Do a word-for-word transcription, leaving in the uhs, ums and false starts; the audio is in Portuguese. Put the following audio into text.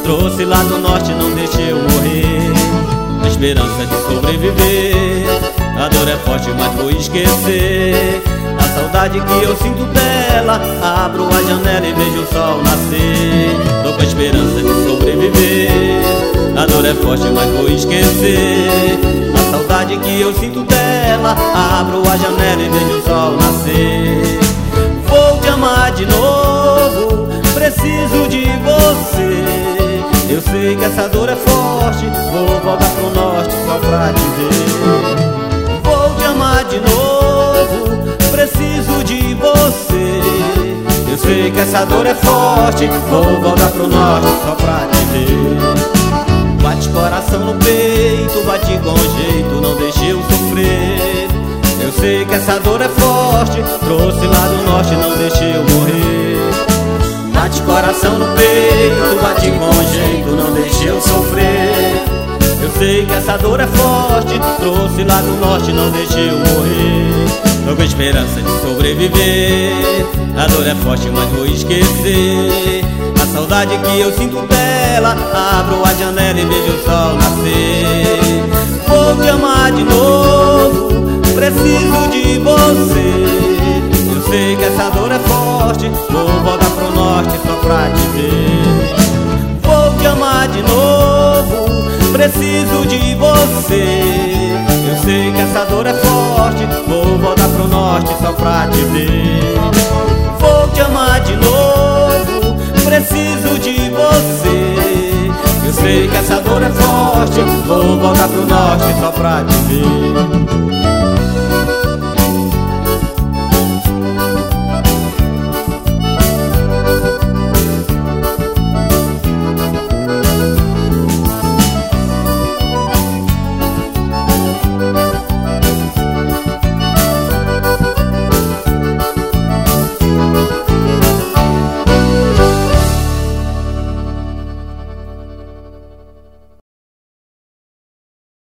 trouxe lá do norte, não deixei eu morrer. A esperança de sobreviver, a dor é forte, mas vou esquecer. A saudade que eu sinto dela, abro a janela e vejo o sol nascer. Tô com a esperança de sobreviver, a dor é forte, mas vou esquecer. A saudade que eu sinto dela, abro a janela e vejo o sol nascer. Vou te amar de novo, preciso de você. Eu sei que essa dor é forte, vou voltar pro norte só pra te ver. Vou te amar de novo, preciso de você. Eu sei que essa dor é forte, vou voltar pro norte só pra te ver. Bate coração no peito, bate com jeito, não deixe eu sofrer. Eu sei que essa dor é forte, trouxe lá do norte, não deixe eu morrer. Bate coração no peito, bate com jeito, não deixe eu sofrer. Eu sei que essa dor é forte, trouxe lá do norte, não deixe eu morrer. Tô com esperança de sobreviver, a dor é forte, mas vou esquecer. A saudade que eu sinto dela, abro a janela e vejo o sol nascer. Vou te amar de novo, preciso de você. Eu sei que essa dor é forte, vou voltar pro norte só pra te ver. Vou te amar de novo, preciso de você. Eu sei que essa dor é forte, vou voltar pro norte só pra te ver. Vou te amar de novo, preciso de você. Eu sei que essa dor é forte, vou voltar pro norte só pra te ver.